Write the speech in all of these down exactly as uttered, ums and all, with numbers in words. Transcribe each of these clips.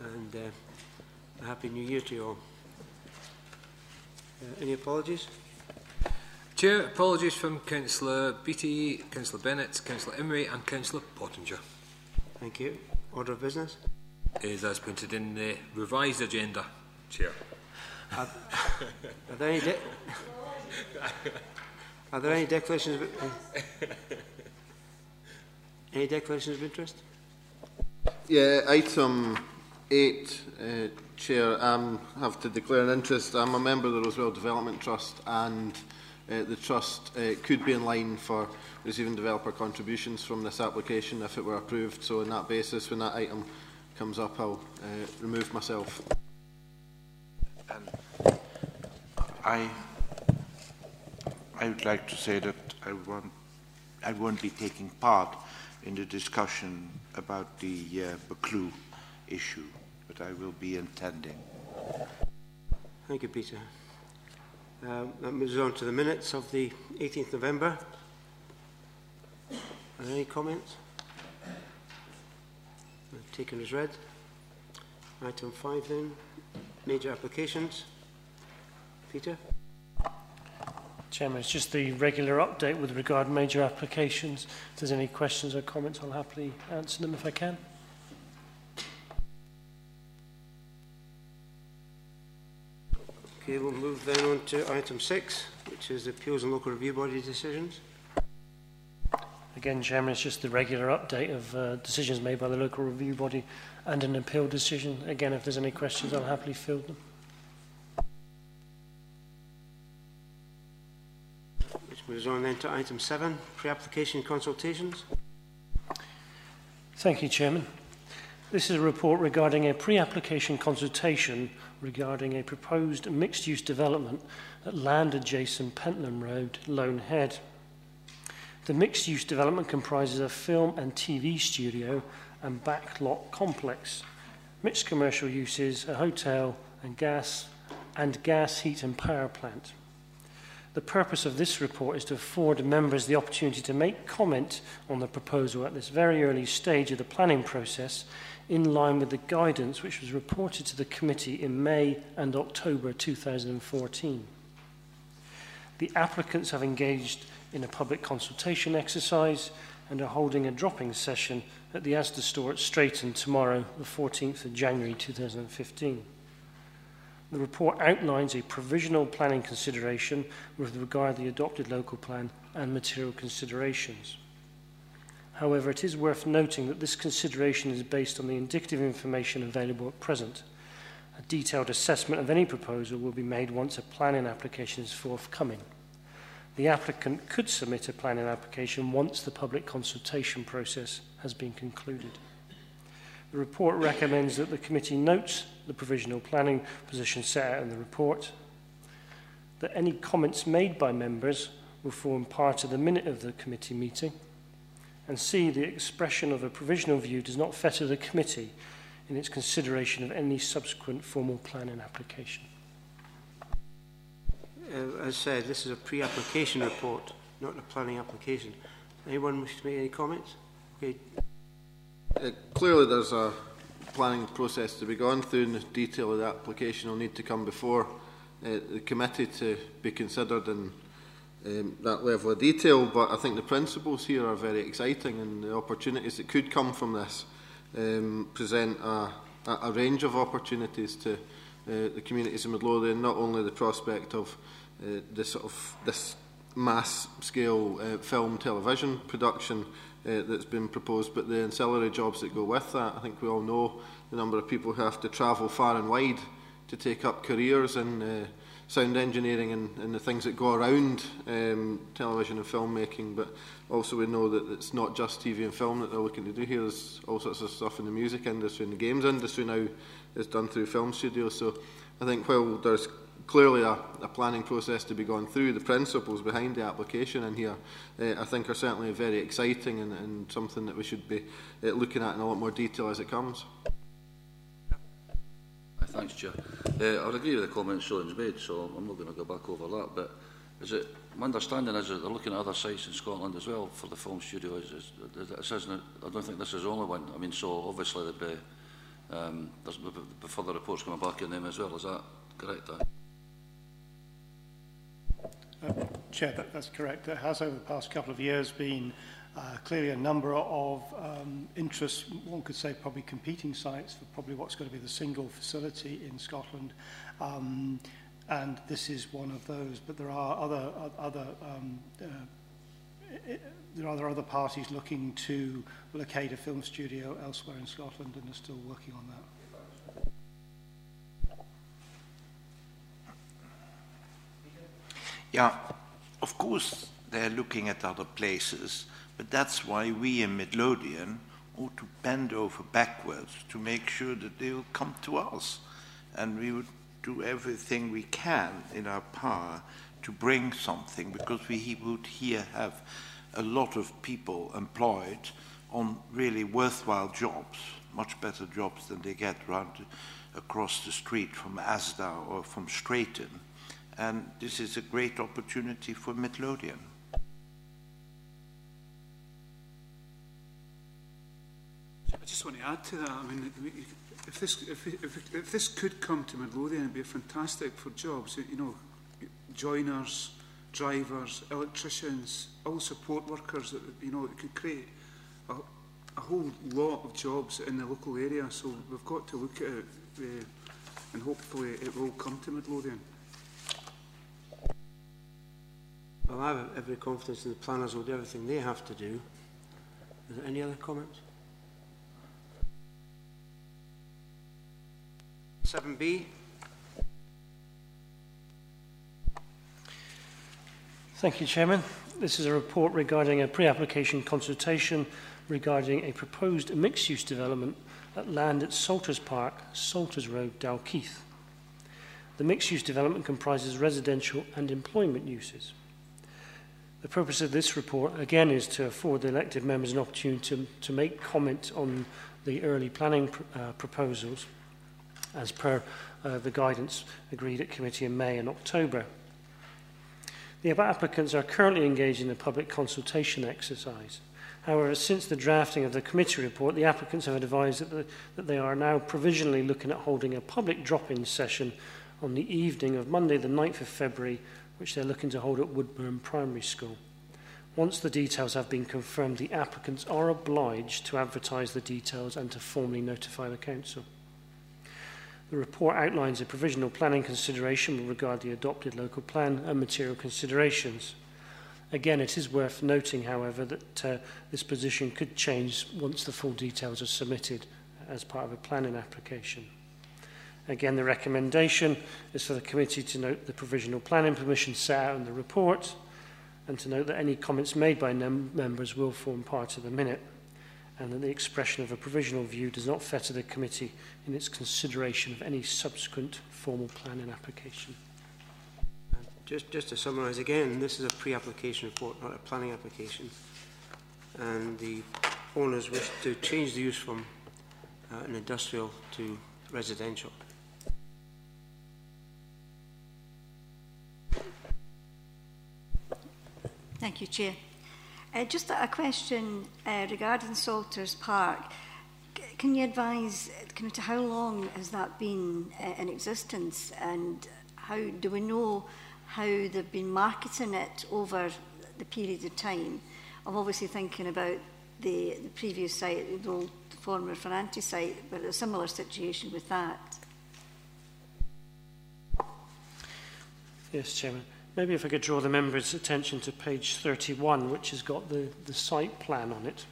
and uh, a Happy New Year to you all. Uh, any apologies? Chair, apologies from Councillor Beattie, Councillor Bennett, Councillor Emery and Councillor Pottinger. Thank you. Order of business? Is as printed in the revised agenda, Chair. Are, are there any de Are there any declarations of uh, any declarations of interest? Yeah, item eight, uh, Chair. I have to declare an interest. I'm a member of the Rosewell Development Trust, and uh, the trust uh, could be in line for receiving developer contributions from this application if it were approved. So, on that basis, when that item comes up, I'll uh, remove myself. And I, I would like to say that I won't, I won't be taking part in the discussion about the uh, Buccleuch issue, but I will be attending. Thank you, Peter. Um, that moves on to the minutes of the eighteenth of November. Are there any comments? Taken as read. Item five then, major applications. Peter? Chairman, it's just the regular update with regard to major applications. If there's any questions or comments, I'll happily answer them if I can. Okay, we'll move then on to item six, which is appeals and local review body decisions. Again, Chairman, it's just the regular update of uh, decisions made by the local review body and an appeal decision. Again, if there's any questions, I'll happily field them. Which moves on then to item seven, pre-application consultations. Thank you, Chairman. This is a report regarding a pre-application consultation regarding a proposed mixed-use development at land-adjacent Pentland Road, Lone Head. The mixed-use development comprises a film and T V studio and backlot complex, mixed commercial uses, a hotel and gas and gas heat and power plant. The purpose of this report is to afford members the opportunity to make comment on the proposal at this very early stage of the planning process, in line with the guidance which was reported to the committee in May and October two thousand fourteen. The applicants have engaged in a public consultation exercise and are holding a drop-in session at the Asda store at Strayton tomorrow, the fourteenth of January two thousand fifteen. The report outlines a provisional planning consideration with regard to the adopted local plan and material considerations. However, it is worth noting that this consideration is based on the indicative information available at present. A detailed assessment of any proposal will be made once a planning application is forthcoming. The applicant could submit a planning application once the public consultation process has been concluded. The report recommends that the committee notes the provisional planning position set out in the report, that any comments made by members will form part of the minute of the committee meeting, and C, the expression of a provisional view does not fetter the committee in its consideration of any subsequent formal planning application. Uh, as said, this is a pre-application report, not a planning application. Anyone wish to make any comments? Okay. Uh, clearly there's a planning process to be gone through, and the detail of the application will need to come before uh, the committee to be considered in um, that level of detail. But I think the principles here are very exciting, and the opportunities that could come from this um, present a, a, a range of opportunities to uh, the communities in Midlothian, not only the prospect of uh, this sort of this mass scale uh, film television production uh, that's been proposed, but the ancillary jobs that go with that. I think we all know the number of people who have to travel far and wide to take up careers in uh, sound engineering and, and the things that go around um, television and filmmaking, but also we know that it's not just T V and film that they're looking to do here. There's all sorts of stuff in the music industry and the games industry now is done through film studios. So I think while there's clearly a, a planning process to be gone through, the principles behind the application in here uh, I think are certainly very exciting and, and something that we should be uh, looking at in a lot more detail as it comes. Thanks, Chair. Uh, I would agree with the comments Sean's made, so I'm not going to go back over that. But is it my understanding is that they're looking at other sites in Scotland as well for the film studio? Is, is, is, is, I don't think this is the only one. I mean, so obviously there'd be Um, there's b- b- further reports coming back on them as well. Is that correct? Uh? Uh, Chair, that, that's correct. There has over the past couple of years been uh, clearly a number of um, interests, one could say probably competing sites for probably what's going to be the single facility in Scotland. Um, and this is one of those, but there are other, other um, uh, it, there are other parties looking to locate a film studio elsewhere in Scotland and are still working on that. Yeah, of course they're looking at other places, but that's why we in Midlothian ought to bend over backwards to make sure that they will come to us. And we would do everything we can in our power to bring something, because we would here have a lot of people employed on really worthwhile jobs, much better jobs than they get round across the street from Asda or from Strayton. And this is a great opportunity for Midlothian. I just want to add to that. I mean, if this if, if, if this could come to Midlothian, it'd be fantastic for jobs. You know, joiners, drivers, electricians, all support workers. That, you know, it could create a, a whole lot of jobs in the local area. So we've got to look at it, uh, and hopefully it will come to Midlothian. Well, I have every confidence in the planners will do everything they have to do. Is there any other comments? seven B. Thank you, Chairman. This is a report regarding a pre-application consultation regarding a proposed mixed-use development at land at Salters Park, Salters Road, Dalkeith. The mixed-use development comprises residential and employment uses. The purpose of this report, again, is to afford the elected members an opportunity to, to make comment on the early planning pr uh, proposals as per uh, the guidance agreed at committee in May and October. The applicants are currently engaged in a public consultation exercise. However, since the drafting of the committee report, the applicants have advised that, the, that they are now provisionally looking at holding a public drop-in session on the evening of Monday the ninth of February, which they're looking to hold at Woodburn Primary School. Once the details have been confirmed, the applicants are obliged to advertise the details and to formally notify the council. The report outlines a provisional planning consideration with regard to the adopted local plan and material considerations. Again, it is worth noting, however, that uh, this position could change once the full details are submitted as part of a planning application. Again, the recommendation is for the committee to note the provisional planning permission set out in the report and to note that any comments made by members will form part of the minute, and that the expression of a provisional view does not fetter the committee in its consideration of any subsequent formal planning application. Just, just to summarise again, this is a pre-application report, not a planning application. And the owners wish to change the use from uh, an industrial to residential. Thank you, Chair. Uh, just a question uh, regarding Salters Park. C can you advise kind of to how long has that been uh, in existence, and how do we know how they've been marketing it over the period of time? I'm obviously thinking about the, the previous site, the old former Ferranti site, but a similar situation with that. Yes, Chairman. Maybe if I could draw the members' attention to page thirty-one, which has got the, the site plan on it.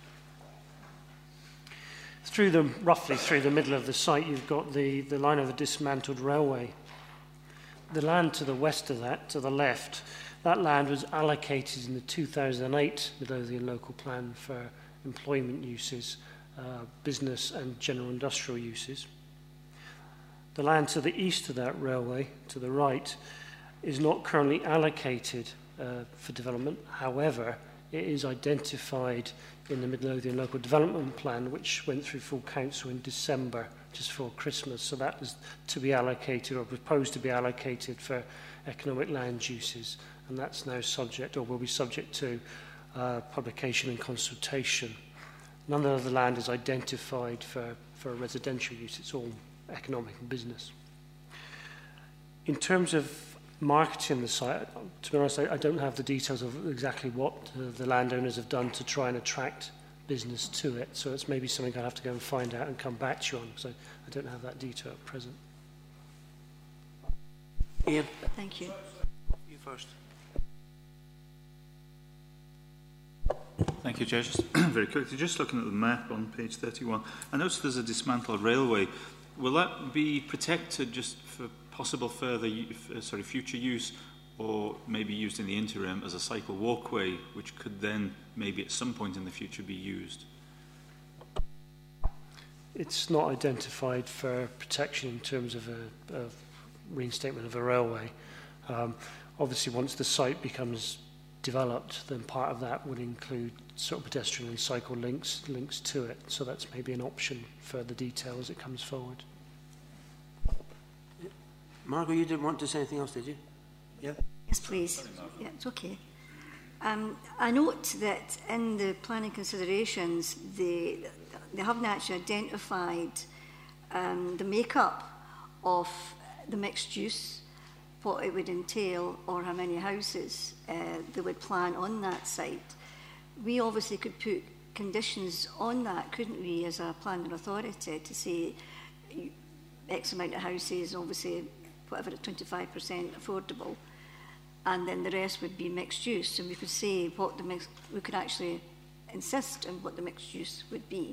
Through the, roughly through the middle of the site, you've got the, the line of the dismantled railway. The land to the west of that, to the left, that land was allocated in the two thousand eight Midlothian local plan for employment uses, uh, business and general industrial uses. The land to the east of that railway, to the right, is not currently allocated uh, for development. However, it is identified in the Midlothian Local Development Plan, which went through full council in December, just before Christmas. So that is to be allocated, or proposed to be allocated, for economic land uses. And that's now subject, or will be subject to, uh, publication and consultation. None of the land is identified for, for for residential use. It's all economic and business. In terms of marketing the site, to be honest, I, I don't have the details of exactly what uh, the landowners have done to try and attract business to it. So it's maybe something I'll have to go and find out and come back to you on, because I, I don't have that detail at present. Ian? Thank you. You first. Thank you, Chair. Just very quickly, just looking at the map on page thirty-one, I noticed there's a dismantled railway. Will that be protected just for possible further, uh, sorry, future use, or maybe used in the interim as a cycle walkway, which could then maybe at some point in the future be used? It's not identified for protection in terms of a, a reinstatement of a railway. Um, obviously, once the site becomes developed, then part of that would include sort of pedestrian and cycle links links to it. So that's maybe an option for the detail as it comes forward. Margot, you didn't want to say anything else, did you? Yeah? Yes, please. Yeah, it's okay. Um, I note that in the planning considerations, they, they haven't actually identified um, the makeup of the mixed use, what it would entail, or how many houses uh, they would plan on that site. We obviously could put conditions on that, couldn't we, as a planning authority, to say X amount of houses, obviously, whatever, at twenty-five percent affordable, and then the rest would be mixed use, and we could say what the mix, we could actually insist on what the mixed use would be.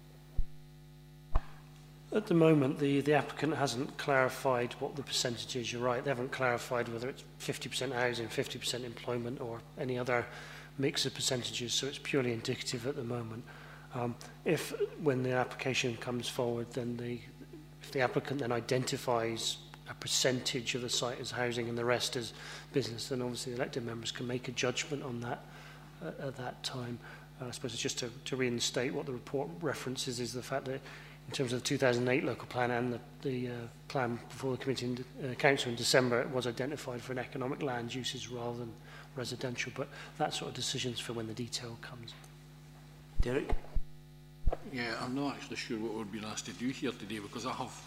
At the moment, the, the applicant hasn't clarified what the percentage is. You're right, they haven't clarified whether it's fifty percent housing, fifty percent employment, or any other mix of percentages, so it's purely indicative at the moment. Um, if, when the application comes forward, then the, if the applicant then identifies a percentage of the site as housing and the rest as business, then obviously the elected members can make a judgment on that uh, at that time. Uh, I suppose it's just to, to reinstate what the report references is the fact that in terms of the two thousand eight local plan and the, the uh, plan before the committee in uh, council in December, it was identified for an economic land uses rather than residential, but that sort of decisions for when the detail comes. Derek? Yeah, I'm not actually sure what we're being asked to do here today, because I have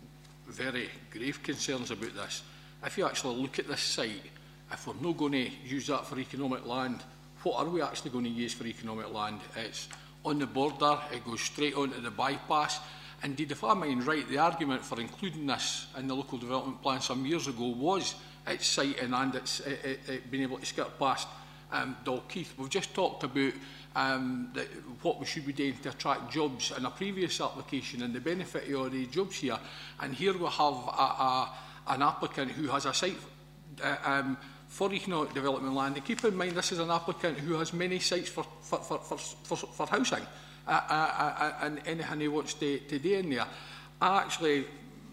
very grave concerns about this. If you actually look at this site, if we're not going to use that for economic land, what are we actually going to use for economic land? It's on the border, it goes straight onto the bypass. Indeed, if I mind right, the argument for including this in the local development plan some years ago was its siting and its it, it, it being able to skirt past um, Dalkeith. We've just talked about um, the, what we should be doing to attract jobs in a previous application and the benefit of all the jobs here. And here we have a, a, an applicant who has a site uh, um, for economic development land. And keep in mind, this is an applicant who has many sites for, for, for, for, for, for housing uh, uh, uh, and anything he wants to, to do in there. I actually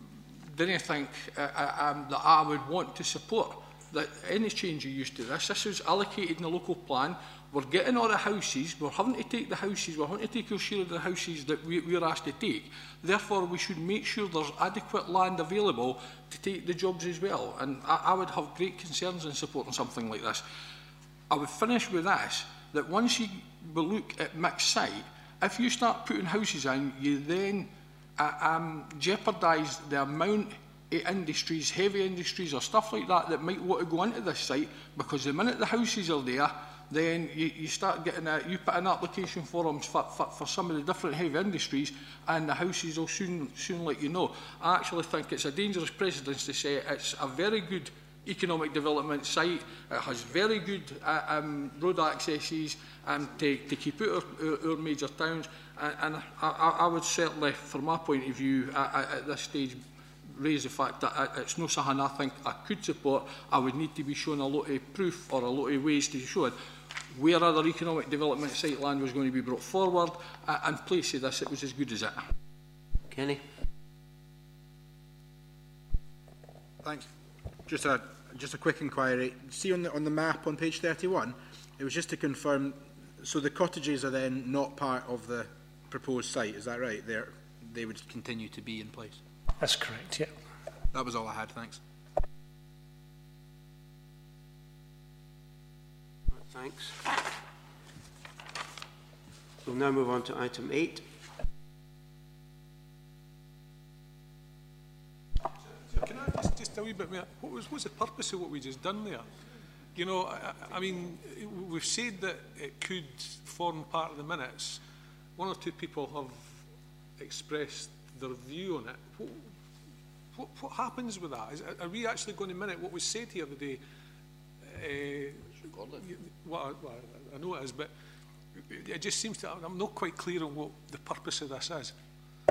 didn't think uh, um, that I would want to support that any change of use to this. This was allocated in the local plan. We're getting all the houses, we're having to take the houses, we're having to take our share of the houses that we, we're asked to take. Therefore, we should make sure there's adequate land available to take the jobs as well. And I, I would have great concerns in supporting something like this. I would finish with this, that once you look at mixed site, if you start putting houses in, you then uh, um, jeopardise the amount of industries, heavy industries or stuff like that that might want to go into this site, because the minute the houses are there, then you, you start getting a, you put in application forms for, for, for some of the different heavy industries, and the houses will soon, soon let you know. I actually think it's a dangerous precedence to say it's a very good economic development site. It has very good uh, um, road accesses um, to, to keep out our, our, our major towns. And, and I, I, I would certainly, from my point of view, uh, at this stage, raise the fact that it's not something I think I could support. I would need to be shown a lot of proof or a lot of ways to show it where other economic development site land was going to be brought forward, uh, and place of this, it was as good as it. Kenny? Thanks. Just a just a quick inquiry. See on the on the map on page thirty-one, it was just to confirm. So the cottages are then not part of the proposed site. Is that right? They they would continue to be in place. That's correct. Yeah. That was all I had. Thanks. Thanks. We'll now move on to item eight. a wee bit more. What was what's the purpose of what we just done there? You know, I, I mean, we've said that it could form part of the minutes. One or two people have expressed their view on it. What, what, what happens with that? Is, are we actually going to minute what was said here today? Uh, well, I, well, I know it is, but it just seems to. I'm not quite clear on what the purpose of this is.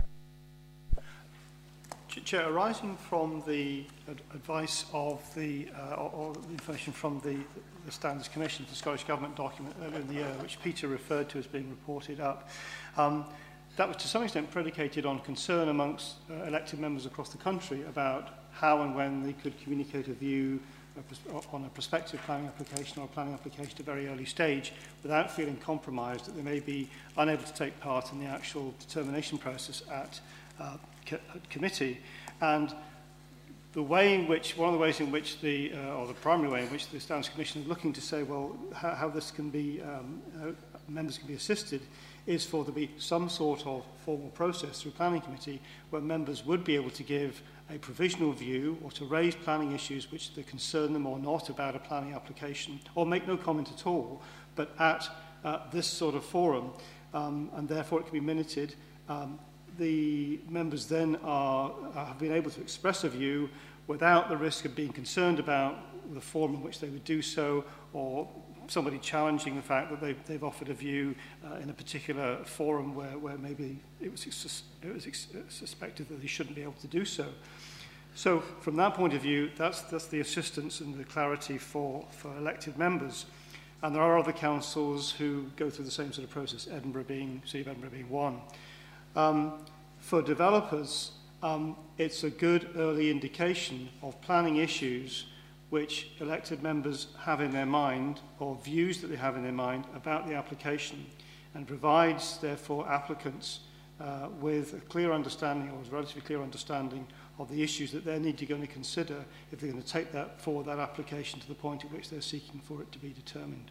Chair, arising from the ad advice of the, uh, or, or the information from the, the Standards Commission, the Scottish Government document earlier in the year, which Peter referred to as being reported up, um, that was to some extent predicated on concern amongst uh, elected members across the country about how and when they could communicate a view on a prospective planning application or a planning application at a very early stage without feeling compromised that they may be unable to take part in the actual determination process at uh, co committee. And the way in which, one of the ways in which the, uh, or the primary way in which the Standards Commission is looking to say, well, how, how this can be, um, how members can be assisted is for there to be some sort of formal process through planning committee where members would be able to give a provisional view or to raise planning issues which they concern them or not about a planning application, or make no comment at all, but at uh, this sort of forum, um, and therefore it can be minuted. Um, the members then are, uh, have been able to express a view without the risk of being concerned about the form in which they would do so, or somebody challenging the fact that they've, they've offered a view uh, in a particular forum where, where maybe it was, it was ex suspected that they shouldn't be able to do so. So from that point of view, that's, that's the assistance and the clarity for, for elected members. And there are other councils who go through the same sort of process, Edinburgh being, City of Edinburgh being one. Um, for developers, um, it's a good early indication of planning issues which elected members have in their mind, or views that they have in their mind about the application, and provides, therefore, applicants uh, with a clear understanding, or a relatively clear understanding, of the issues that they need to go and consider if they're going to take that forward, that application, to the point at which they're seeking for it to be determined.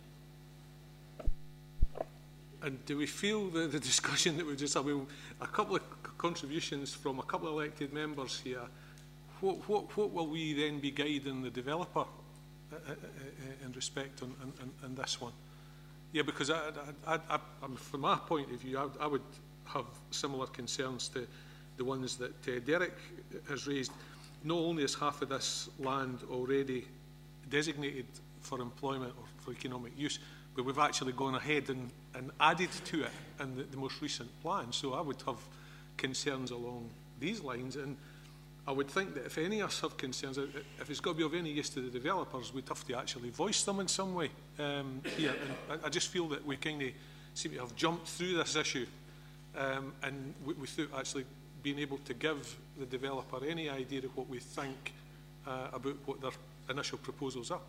And do we feel the, the discussion that we just had, I mean, a couple of contributions from a couple of elected members here, what, what, what will we then be guiding the developer uh, uh, uh, in respect on, on, on this one? Yeah, because I, I, I, I, from my point of view, I, I would have similar concerns to the ones that uh, Derek has raised. Not only is half of this land already designated for employment or for economic use, but we've actually gone ahead and, and added to it in the, the most recent plan. So I would have concerns along these lines. And I would think that if any of us have concerns, if it's got to be of any use to the developers, we'd have to actually voice them in some way um, here. And I, I just feel that we kind of seem to have jumped through this issue um, and without actually being able to give the developer any idea of what we think uh, about what their initial proposals are.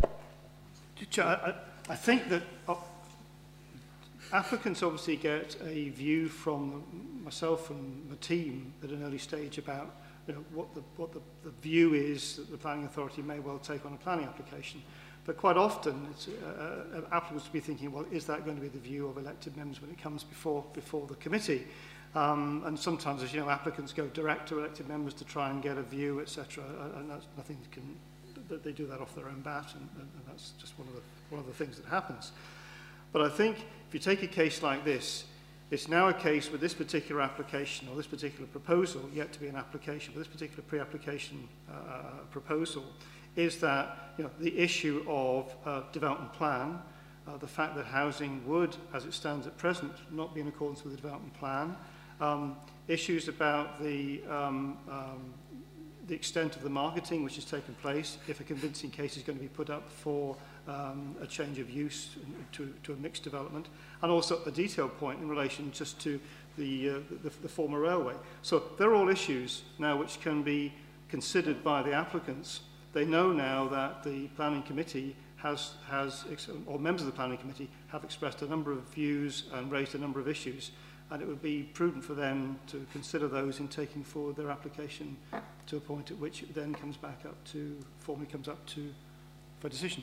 I, I think that uh, applicants obviously get a view from myself and the team at an early stage about, you know, what the what the, the view is that the planning authority may well take on a planning application. But quite often, it's, uh, uh, applicants will be thinking, well, is that going to be the view of elected members when it comes before before the committee? Um, and sometimes, as you know, applicants go direct to elected members to try and get a view, et cetera. And that's nothing that can. That they do that off their own bat, and, and that's just one of the one of the things that happens. But I think if you take a case like this, it's now a case with this particular application or this particular proposal, yet to be an application, but this particular pre-application uh, proposal, is that, you know, the issue of uh, development plan, uh, the fact that housing would, as it stands at present, not be in accordance with the development plan, um, issues about the um, um, the extent of the marketing which has taken place, if a convincing case is going to be put up for um, a change of use to, to a mixed development, and also a detailed point in relation just to the, uh, the, the former railway. So they're all issues now which can be considered by the applicants. They know now that the planning committee has, has, or members of the planning committee have expressed a number of views and raised a number of issues, and it would be prudent for them to consider those in taking forward their application to a point at which it then comes back up to, formally comes up to, for decision.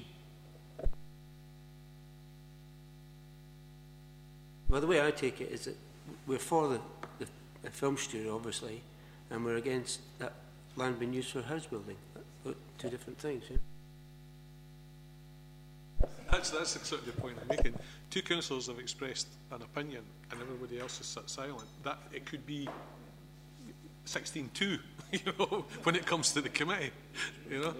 Well, the way I take it is that we're for the, the, the film studio, obviously, and we're against that land being used for house building. about two different things. Yeah? That's, that's exactly the point I'm making. Two councillors have expressed an opinion and everybody else has sat silent. That it could be sixteen two, you know, when it comes to the committee, you know.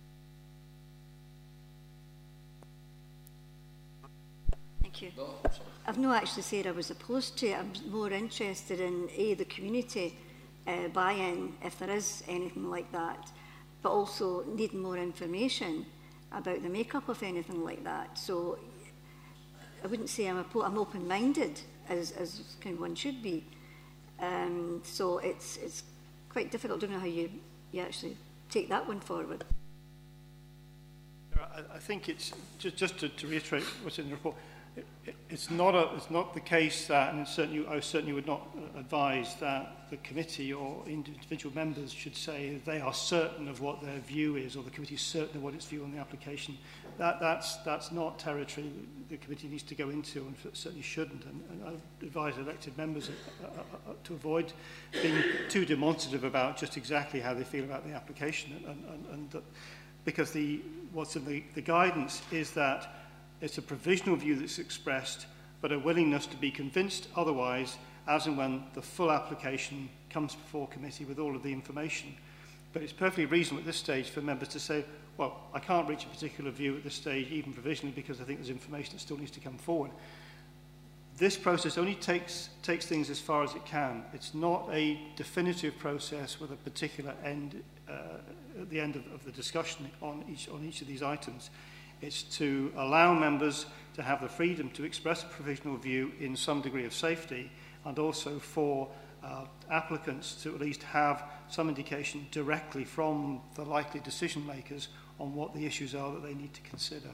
Thank you. I've not actually said I was opposed to it. I'm more interested in A, the community uh, buy-in, if there is anything like that, but also needing more information about the makeup of anything like that. So I wouldn't say I'm, a, I'm open-minded, as, as kind of one should be. Um, so it's, it's quite difficult. I don't know how you, you actually take that one forward. I, I think it's, just, just to, to reiterate what's in the report, it, it, it's, not a, it's not the case that, and certainly, I certainly would not advise that the committee or individual members should say they are certain of what their view is, or the committee is certain of what its view on the application. That, that's, that's not territory the committee needs to go into, and certainly shouldn't. And, and I advise elected members uh, uh, uh, to avoid being too demonstrative about just exactly how they feel about the application, and, and, and that, because the, what's in the, the guidance is that it's a provisional view that's expressed, but a willingness to be convinced otherwise, as and when the full application comes before committee with all of the information. But it's perfectly reasonable at this stage for members to say, well, I can't reach a particular view at this stage, even provisionally, because I think there's information that still needs to come forward. This process only takes, takes things as far as it can. It's not a definitive process with a particular end uh, at the end of, of the discussion on each, on each of these items. It's to allow members to have the freedom to express a provisional view in some degree of safety, and also for uh, applicants to at least have some indication directly from the likely decision makers on what the issues are that they need to consider.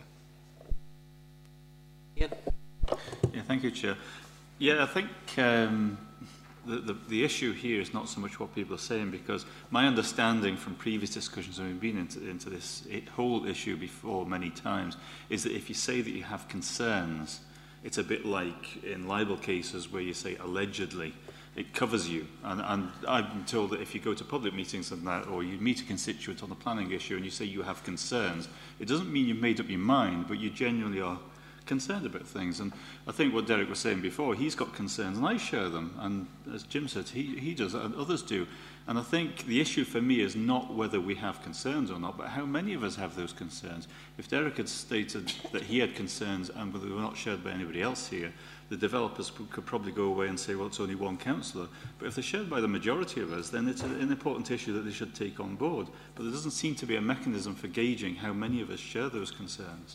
Yeah, yeah thank you, Chair. Yeah, I think um, the, the, the issue here is not so much what people are saying, because my understanding from previous discussions, and we've been into, into this whole issue before many times, is that if you say that you have concerns, it's a bit like in libel cases where you say allegedly, it covers you. And, and I've been told that if you go to public meetings and that, or you meet a constituent on a planning issue and you say you have concerns, it doesn't mean you've made up your mind, but you genuinely are concerned about things. And I think what Derek was saying before, he's got concerns and I share them, and as Jim said, he, he does and others do. And I think the issue for me is not whether we have concerns or not, but how many of us have those concerns. If Derek had stated that he had concerns and whether they were not shared by anybody else here, the developers could probably go away and say, well, it's only one councillor. But if they're shared by the majority of us, then it's an important issue that they should take on board. But there doesn't seem to be a mechanism for gauging how many of us share those concerns.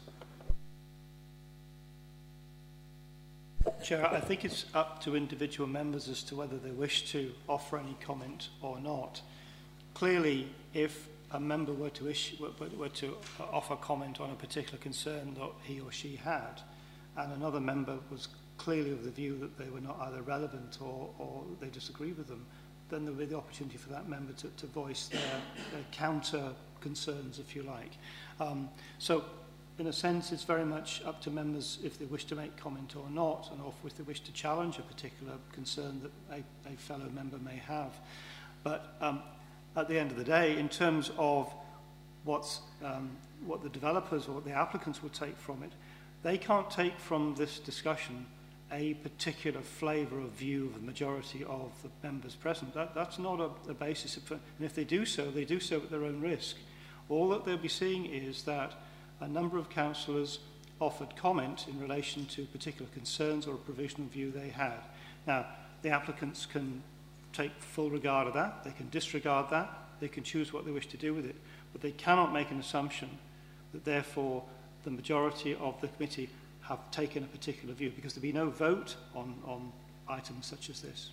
Chair, I think it's up to individual members as to whether they wish to offer any comment or not. Clearly, if a member were to, issue, were, were to offer comment on a particular concern that he or she had, and another member was clearly of the view that they were not either relevant or, or they disagree with them, then there would be the opportunity for that member to, to voice their, their counter concerns, if you like. Um, so, in a sense, it's very much up to members if they wish to make comment or not, and or if they wish to challenge a particular concern that a, a fellow member may have. But um, at the end of the day, in terms of what's, um, what the developers or what the applicants will take from it, they can't take from this discussion a particular flavour of view of the majority of the members present. That, that's not a, a basis. Of, and if they do so, they do so at their own risk. All that they'll be seeing is that a number of councillors offered comment in relation to particular concerns or a provisional view they had. Now, the applicants can take full regard of that, they can disregard that, they can choose what they wish to do with it, but they cannot make an assumption that therefore the majority of the committee have taken a particular view, because there'll be no vote on, on items such as this.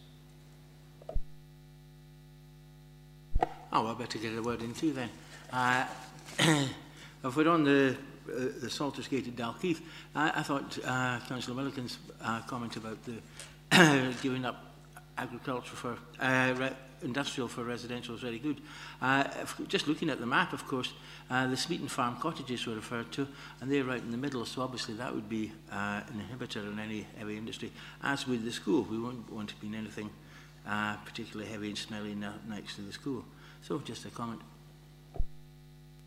Oh, well, I better get a word in too then. Uh, if we're on the, uh, the Salters Gate at Dalkeith, I, I thought uh, Councillor Milliken's uh, comment about the giving up agriculture for uh, re industrial for residential is very good. Uh, if, just looking at the map, of course, uh, the Smeaton Farm cottages were referred to, and they're right in the middle, so obviously that would be uh, an inhibitor in any heavy industry. As with the school, we won't want to be in anything uh, particularly heavy and smelly next to the school. So just a comment.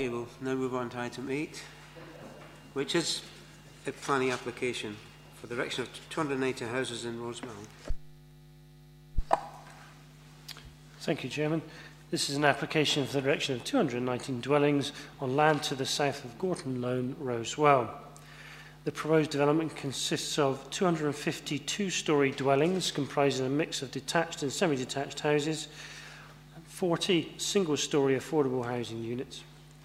Okay, we'll now move on to item eight, which is a planning application for the erection of two hundred ninety houses in Rosewell. Thank you, Chairman. This is an application for the erection of two hundred nineteen dwellings on land to the south of Gorton Lone, Rosewell. The proposed development consists of two hundred fifty two-storey dwellings comprising a mix of detached and semi-detached houses, and forty single-storey affordable housing units.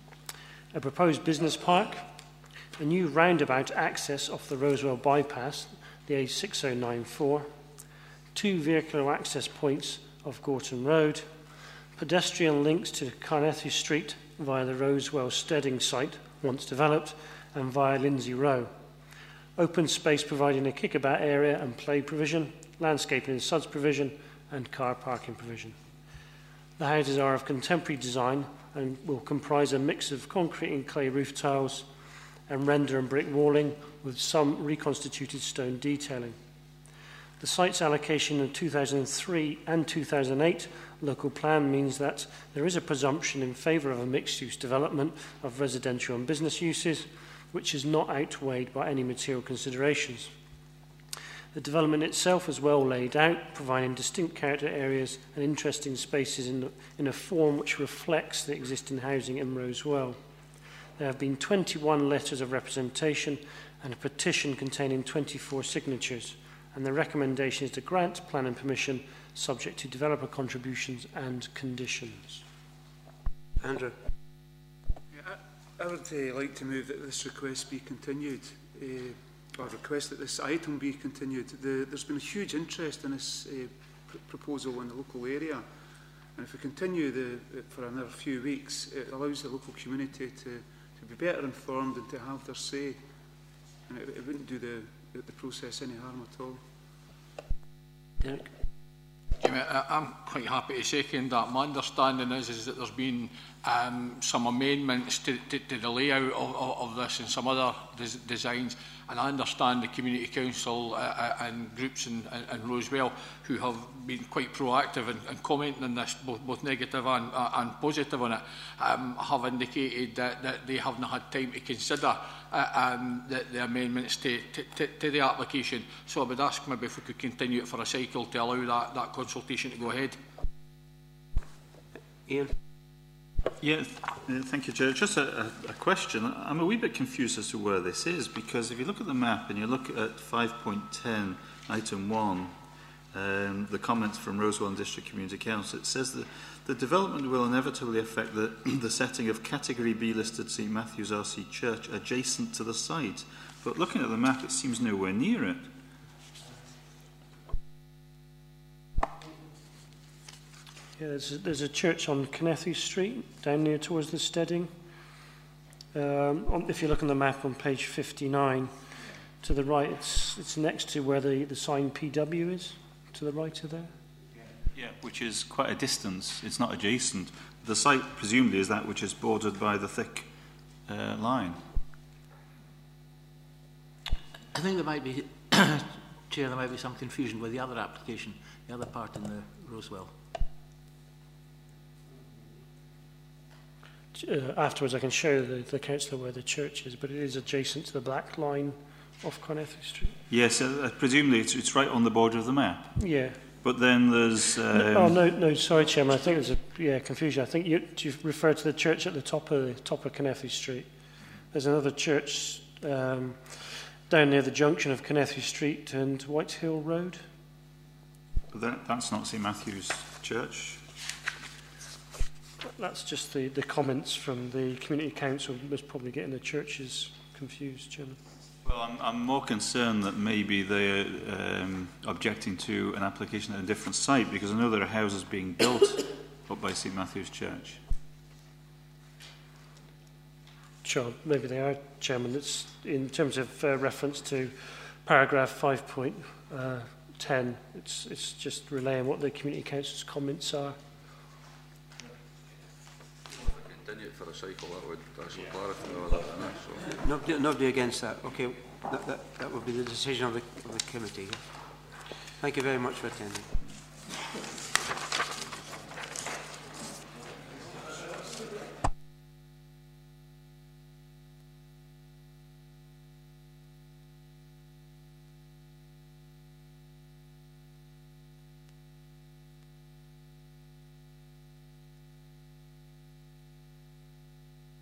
A proposed business park, a new roundabout access off the Rosewell bypass, the A six oh nine four, two vehicular access points of Gorton Road, pedestrian links to Carnethy Street via the Rosewell Steading site, once developed, and via Lindsay Row. Open space providing a kickabout area and play provision, landscaping and suds provision, and car parking provision. The houses are of contemporary design and will comprise a mix of concrete and clay roof tiles and render and brick walling with some reconstituted stone detailing. The site's allocation in two thousand three and two thousand eight local plan means that there is a presumption in favour of a mixed-use development of residential and business uses, which is not outweighed by any material considerations. The development itself is well laid out, providing distinct character areas and interesting spaces in, in a form which reflects the existing housing in Rosewell. There have been twenty-one letters of representation and a petition containing twenty-four signatures, and the recommendation is to grant planning permission subject to developer contributions and conditions. Andrew. Yeah, I, I would uh, like to move that this request be continued, uh, or request that this item be continued. The, there's been a huge interest in this uh, pr proposal in the local area, and if we continue the, for another few weeks, it allows the local community to, to be better informed and to have their say, and it, it wouldn't do the the process any harm at all. Derek? Jimmy, I'm quite happy to second that. My understanding is, is that there's been um, some amendments to, to, to the layout of, of, of this and some other des designs, and I understand the Community Council uh, and groups in, in, in Rosewell who have been quite proactive in, in commenting on this, both, both negative and, uh, and positive on it, um, have indicated that, that they haven't had time to consider uh, um, the, the amendments to, to, to, to the application. So I would ask maybe if we could continue it for a cycle to allow that, that consultation to go ahead. Ian? Yeah, th thank you, Chair. Just a, a, a question. I'm a wee bit confused as to where this is, because if you look at the map and you look at five point ten, item one, um, the comments from Rosewell and District Community Council, it says that the development will inevitably affect the, the setting of Category B listed St Matthew's R C Church adjacent to the site. But looking at the map, it seems nowhere near it. Yeah, there's a, there's a church on Carnethy Street, down near towards the Steading. Um, on, if you look on the map on page fifty-nine, to the right, it's, it's next to where the, the sign P W is, to the right of there. Yeah, which is quite a distance. It's not adjacent. The site, presumably, is that which is bordered by the thick uh, line. I think there might be, Chair, there might be some confusion with the other application, the other part in the Rosewell. Uh, afterwards, I can show the, the councillor where the church is, but it is adjacent to the black line off Carnethy Street. Yes, uh, presumably it's, it's right on the border of the map. Yeah. But then there's... Um, no, oh, no, no, sorry, Chairman, I think there's a yeah, confusion. I think you, you referred to the church at the top of the top of Carnethy Street. There's another church um, down near the junction of Carnethy Street and Whitehill Road. But that, that's not St Matthew's Church. That's just the, the comments from the Community Council was probably getting the churches confused, Chairman. Well, I'm, I'm more concerned that maybe they're um, objecting to an application at a different site, because I know there are houses being built up by St Matthew's Church. Sure, maybe they are, Chairman. It's in terms of uh, reference to paragraph five point ten, it's, it's just relaying what the Community Council's comments are. Continue it for a cycle, that would actually clarify all that. So. Nobody, nobody against that. Okay, that, that, that will be the decision of the, of the committee. Thank you very much for attending.